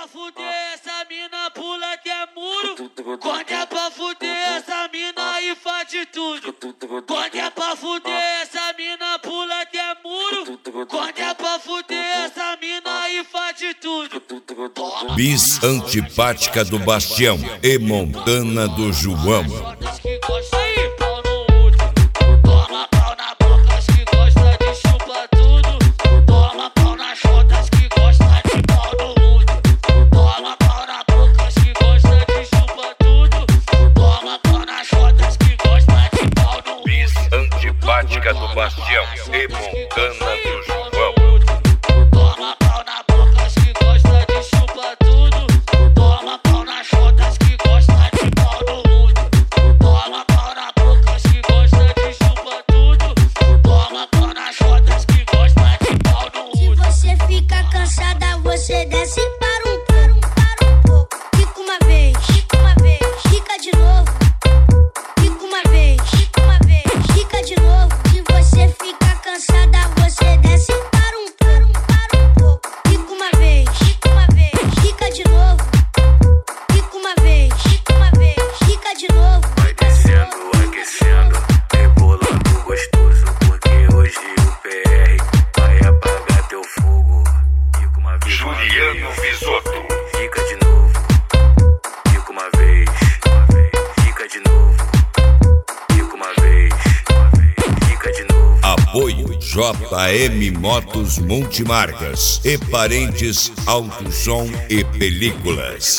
pra fuder, essa mina pula que é muro. Quando é pra fuder, essa mina aí faz de tudo. Quando é pra fuder, essa mina pula que é muro. Quando é pra fuder, essa mina aí faz de tudo. Bis antipática do Bastião e Montana do João. Toma pau na boca, as que gosta de chupar tudo. Toma pau nas chotas que gosta de pau no útero. Toma pau na boca, as que gosta de chupar tudo. Toma pau nas chotas que gosta de pau no útero. Bis antipática do Bastião e Montana do João. Toma pau na boca, as que gosta de chupar tudo. Toma pau nas chotas que gosta de pau no útero. Toma pau na boca, as que gosta de chupar tudo. Toma pau nas chotas que gosta de pau no útero. Se você fica cansada, você desce para um pouco. Fica uma vez, fica de novo. Fica uma vez, fica de novo. Se você fica cansada, você desce para um pouco. Fica uma vez, fica de novo. Fica uma vez, fica de novo. Vai descendo, aquecendo, rebolando gostoso. Porque hoje o PR vai apagar teu fogo. Fica uma vez, Juliano Visotto. fica de novo. Fica uma vez, fica de novo. Fica uma vez, fica de novo. Apoio JM Motos Multimarcas e Parentes Auto Som e Películas.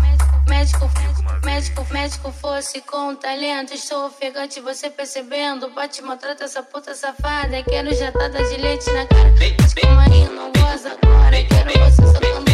Médico fosse com talento. Estou ofegante, você percebendo. Bate, maltrata essa puta safada. Quero jatada de leite na cara. Mas como aí não goza agora. Quero você soltando